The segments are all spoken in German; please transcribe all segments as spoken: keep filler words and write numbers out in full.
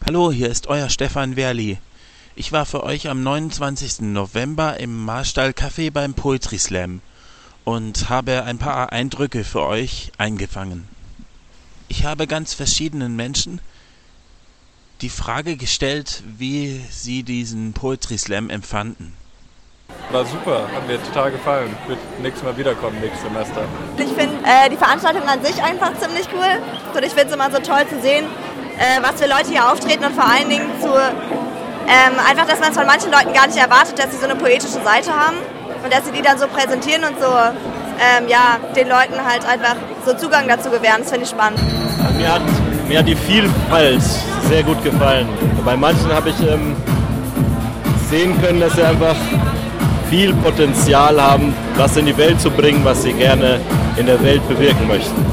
Hallo, hier ist euer Stefan Werli. Ich war für euch am neunundzwanzigsten November im Marstall Café beim Poetry Slam und habe ein paar Eindrücke für euch eingefangen. Ich habe ganz verschiedenen Menschen die Frage gestellt, wie sie diesen Poetry Slam empfanden. War super, hat mir total gefallen. Ich würde nächstes Mal wiederkommen, nächstes Semester. Ich finde äh, die Veranstaltung an sich einfach ziemlich cool. Und ich finde es immer so toll zu sehen, äh, was für Leute hier auftreten und vor allen Dingen zu, ähm, einfach, dass man es von manchen Leuten gar nicht erwartet, dass sie so eine poetische Seite haben und dass sie die dann so präsentieren und so ähm, ja, den Leuten halt einfach so Zugang dazu gewähren. Das finde ich spannend. Mir hat, mir hat die Vielfalt sehr gut gefallen. Bei manchen habe ich ähm, sehen können, dass sie einfach viel Potenzial haben, was in die Welt zu bringen, was sie gerne in der Welt bewirken möchten.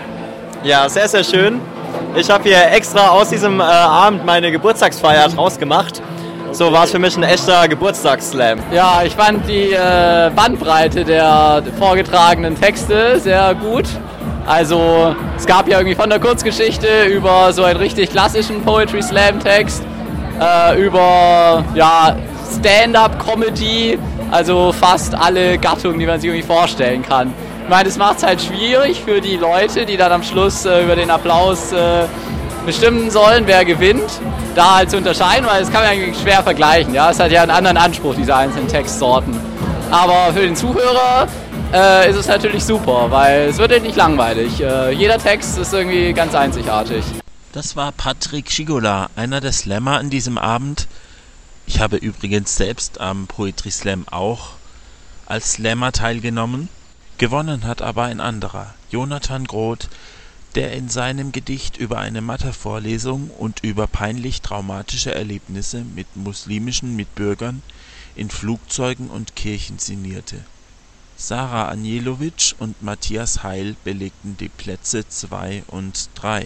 Ja, sehr, sehr schön. Ich habe hier extra aus diesem äh, Abend meine Geburtstagsfeier draus gemacht. So war es für mich ein echter Geburtstagsslam. Ja, ich fand die äh, Bandbreite der vorgetragenen Texte sehr gut. Also es gab ja irgendwie von der Kurzgeschichte über so einen richtig klassischen Poetry Slam Text, äh, über ja, Stand-up-Comedy, also fast alle Gattungen, die man sich irgendwie vorstellen kann. Ich meine, das macht es halt schwierig für die Leute, die dann am Schluss äh, über den Applaus äh, bestimmen sollen, wer gewinnt, da halt zu unterscheiden, weil das kann man eigentlich schwer vergleichen. Ja, es hat ja einen anderen Anspruch, diese einzelnen Textsorten. Aber für den Zuhörer äh, ist es natürlich super, weil es wird halt nicht langweilig. Äh, jeder Text ist irgendwie ganz einzigartig. Das war Patrick Schigola, einer der Slammer an diesem Abend. Ich habe übrigens selbst am Poetry Slam auch als Slammer teilgenommen. Gewonnen hat aber ein anderer, Jonathan Groth, der in seinem Gedicht über eine Mathe-Vorlesung und über peinlich traumatische Erlebnisse mit muslimischen Mitbürgern in Flugzeugen und Kirchen sinnierte. Sarah Anielowitsch und Matthias Heil belegten die Plätze zwei und drei.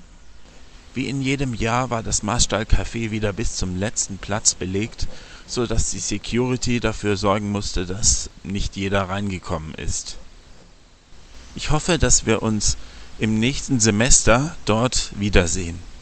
Wie in jedem Jahr war das Marstall Café wieder bis zum letzten Platz belegt, so dass die Security dafür sorgen musste, dass nicht jeder reingekommen ist. Ich hoffe, dass wir uns im nächsten Semester dort wiedersehen.